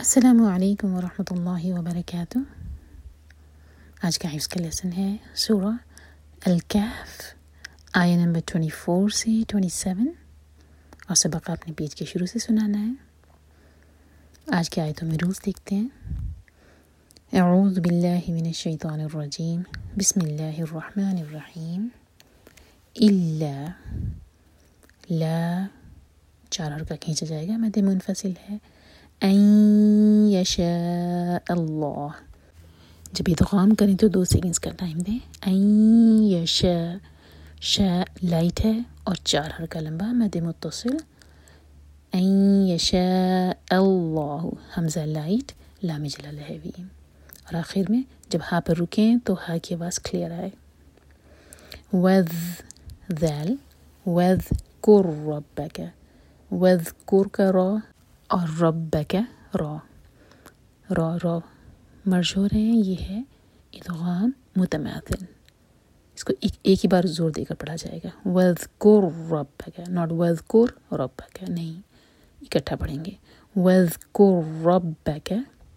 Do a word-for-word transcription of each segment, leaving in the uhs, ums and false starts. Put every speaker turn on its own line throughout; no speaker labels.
السلام علیکم ورحمۃ اللہ وبرکاتہ۔ آج کا حفظ کا لیسن ہے سورہ الکہف، آیہ نمبر چوبیس سے ستائیس، اور سبق آپ نے پیج کے شروع سے سنانا ہے۔ آج کی آیتوں میں روز دیکھتے ہیں۔ اعوذ باللہ من الشیطان الرجیم، بسم اللہ الرحمن الرحیم۔ الا، لا چار حرکہ کھینچا جائے گا، مد منفصل ہے۔ ان یشاء اللہ، جب ادغام کریں تو دو سیکنڈز کا ٹائم دیں۔ ان یشاء، شاء لائٹ ہے اور چار حرکہ لمبا، مد متصل۔ ان یشاء اللہ، حمزہ لائٹ، لام جلالہ ہیوی، اور آخر میں جب ہا پر رکیں تو ہا کی آواز کلیئر آئے۔ وذ، ذال، وذکر ربک، وذکر کا را اور ربک را، را را مرج ہو رہے ہیں، یہ ہے ادغام متماثل۔ اس کو ایک ایک ہی بار زور دے کر پڑھا جائے گا۔ وذکر ربک، ناٹ وذکر ربک، نہیں، اکٹھا پڑھیں گے۔ وذکر ربک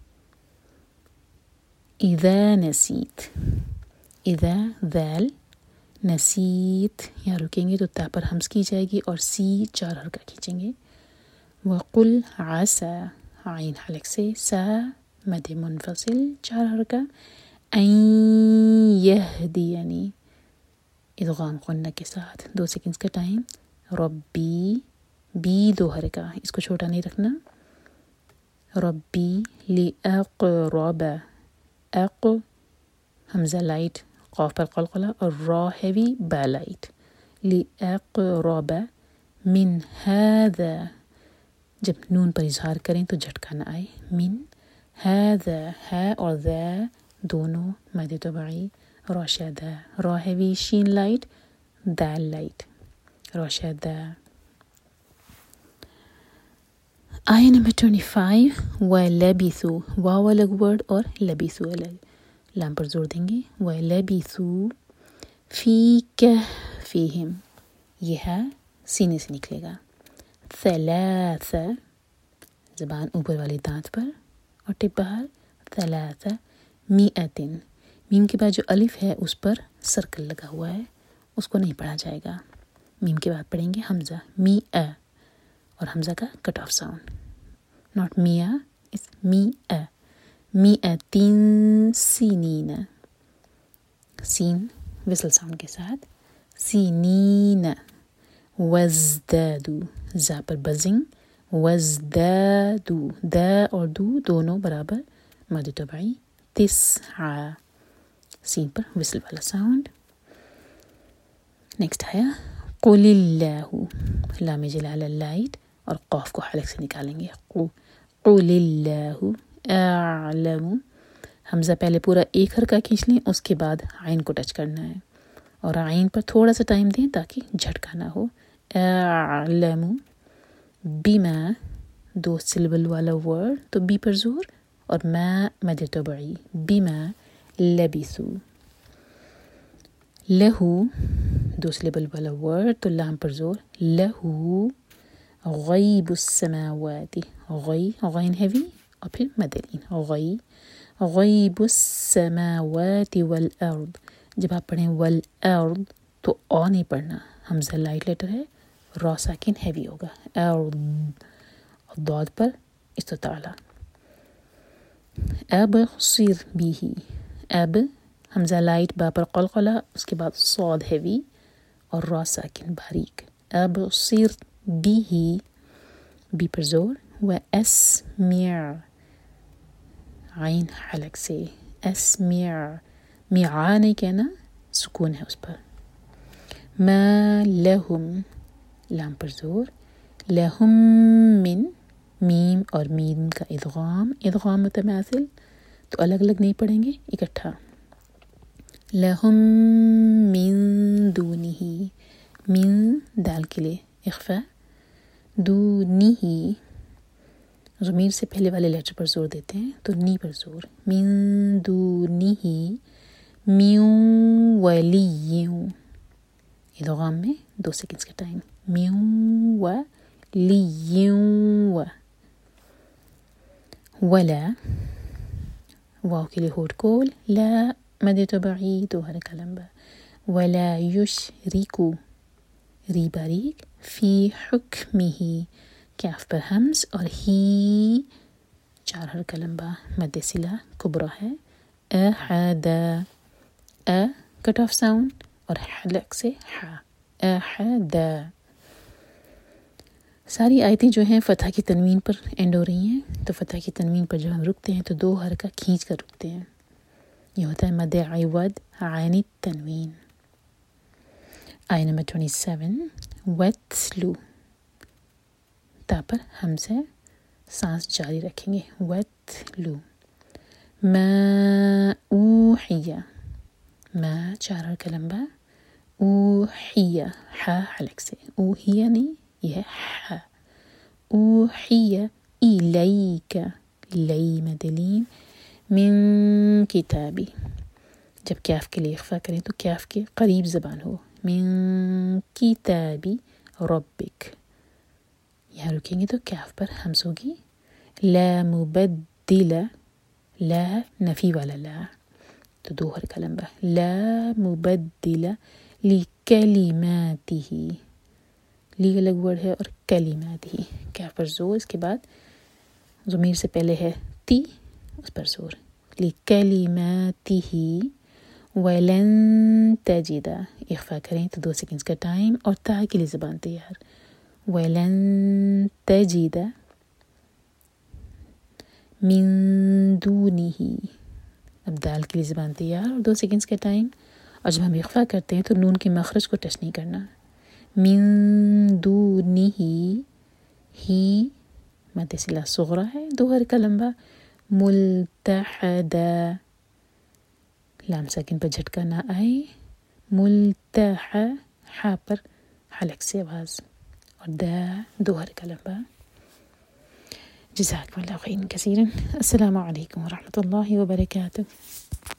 اذا نسیت، اذا ذال نسیت، یہاں رکیں گے تو تا پر حمز کی جائے گی اور سی چار حرکہ کھینچیں گے۔ وقل عسى، عین حلق سے، سا مد منفصل چار حرکہ۔ ان یہدینی، ادغام غنہ کے ساتھ، دو سیکنڈز کا ٹائم۔ ربی، بی دو حرکہ، اس کو چھوٹا نہیں رکھنا۔ ربی لاقرب، اق حمزہ لائٹ، قاف پر قلقلہ اور را ہیوی، با لائٹ۔ لاقرب من ھذا، جب نون پر اظہار کریں تو جھٹکا نہ آئے۔ من ھذا، ہا اور ذا دونوں مد طبعی، راشدہ، را ہیوی، شین لائٹ، دال لائٹ، راشدہ۔ آیہ نمبر پچیس، وَلَبِثُوا، واو الگ ورڈ اور لبثوا الگ، لام پر زور دیں گے۔ وَلَبِثُوا فِي كَهْفِهِمْ، یہ ہے سینے سے نکلے گا۔ ثلاث، زبان اوپر والی دانت پر اور ٹپ باہر، ثلاث مئۃ، میم کے بعد جو الف ہے اس پر سرکل لگا ہوا ہے، اس کو نہیں پڑھا جائے گا۔ میم کے بعد پڑھیں گے حمزہ، میء، اور حمزہ کا کٹ آف ساؤنڈ، ناٹ میاں، اس میء، مئۃ سنین، سین وصل ساؤنڈ کے ساتھ، سنین۔ وزدادو، زا پر بزنگ، وزدادو، دا اور دو دونوں برابر، مد طبعی۔ تسعہ، سین پر وصل والا ساؤنڈ۔ نیکسٹ ہے قل اللہ، لام جلالہ لائٹ اور قاف کو حلق سے نکالیں گے۔ قل اللہ اعلم، حمزہ پہلے پورا ایک حرکہ کھینچ لیں، اس کے بعد عین کو ٹچ کرنا ہے، اور عین پر تھوڑا سا ٹائم دیں تاکہ جھٹکا نہ ہو۔ اعلم بما، دو سلبل والا ورڈ تو بی پر زور، اور ما مد طبعی، بما لبثوا۔ لہو، دو سلبل والا ورڈ تو لام پر زور، لہو غیب السماوات، غی غین ہیوی اور پھر مدلین، غی غیب السماوات والارض، جب آپ پڑھیں والارض تو آ نہیں پڑھنا، حمزہ لائٹ لیٹر ہے، را ساکن ہیوی ہوگا، ارض، اور ضاد پر استطالہ۔ ابصر بھی، اب حمزہ لائٹ، با پر قلقلہ، اس کے بعد صاد ہیوی اور را ساکن باریک، ابصر بھی، بی پر زور۔ واسمع، عین حلق سے، اسمع، میعا نہیں کہنا، سکون ہے اس پر۔ ما لہم، لام پر زور، لہم من، میم اور میم کا ادغام، ادغام متماثل تو الگ الگ نہیں پڑھیں گے، اکٹھا۔ لہم من دونہ، من دال کے لیے اخفا، دونہ، ضمیر سے پہلے والے لیٹر پر زور دیتے ہیں تو نی پر زور، من دونہ، من ولی، ادغام میں دو سیکنڈز کا ٹائم، من ولی، ولا واو کے لیے ہوٹ کول، لا مد طبعی دو حرکہ لمبا، ولا یشرکو ری باریک، فی حکمہ کیف پر ہمز اور ہی چار حرکہ لمبا، مد صلہ کبرا ہے، احد ا کٹ آف ساؤنڈ اور حلق سے ہا، احد۔ ساری آیتیں جو ہیں فتح کی تنوین پر اینڈ ہو رہی ہیں، تو فتح کی تنوین پر جب ہم رکتے ہیں تو دو حرکہ کھینچ کر رکتے ہیں، یہ ہوتا ہے مد عوض عین التنوین۔ آیت نمبر ٹوئنٹی سیون، وَتْلُو تا پر ہم سے سانس جاری رکھیں گے، وَتْلُو ما اوحیہ، ما چار حرکہ لمبا، اوحیہ ہا حلق سے، اوحیہ نہیں یہ ہے ہا، اوحیہ الیک، لی مدلین، من کتابی، جب کیف کے لیے اخفا کریں تو کیف کے قریب زبان ہو، من کتابی ربک، یہاں رکیں گے تو کیف پر ہمز ہوگی، لا مبدل، لا نفی والا لا تو دو حرکہ لمبا، لا مبدل لکلماتہ، لی الگ ورڈ ہے اور کلماتہ کیف پر زور، اس کے بعد ضمیر سے پہلے ہے تی اس پر زور، لکلماتہ وَلَن تَجِدَ، اخفا کریں تو دو سیکنڈز کا ٹائم اور تا کے لیے زبان تیار، وَلَن تَجِدَ مِن دُونِهِ، اب دال کے لیے زبان تیار اور دو سیکنڈز کا ٹائم، اور جب ہم اخفا کرتے ہیں تو نون کے مخرج کو ٹچ نہیں کرنا، من دونہ، ہی مد صلہ صغرا ہے دو حرکہ لمبا، ملتحدہ، لام ساکن پر جھٹکا نہ آئے، ملتح، ہا پر حلق سے آواز اور دا دو حرکہ لمبا۔ جزاکم اللہ خیرا کثیرا، السلام علیکم ورحمۃ اللہ وبرکاتہ۔